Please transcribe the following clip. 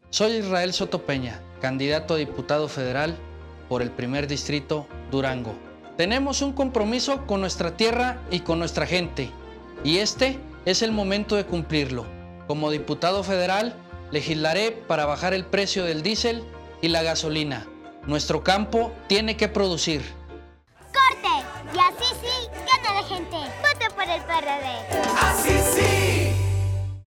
Soy Israel Soto Peña, candidato a diputado federal por el primer distrito, Durango. Tenemos un compromiso con nuestra tierra y con nuestra gente, y este es el momento de cumplirlo. Como diputado federal, legislaré para bajar el precio del diésel y la gasolina. Nuestro campo tiene que producir. ¡Corte! Y así sí, gana la gente. Vote por el PRD. Así sí.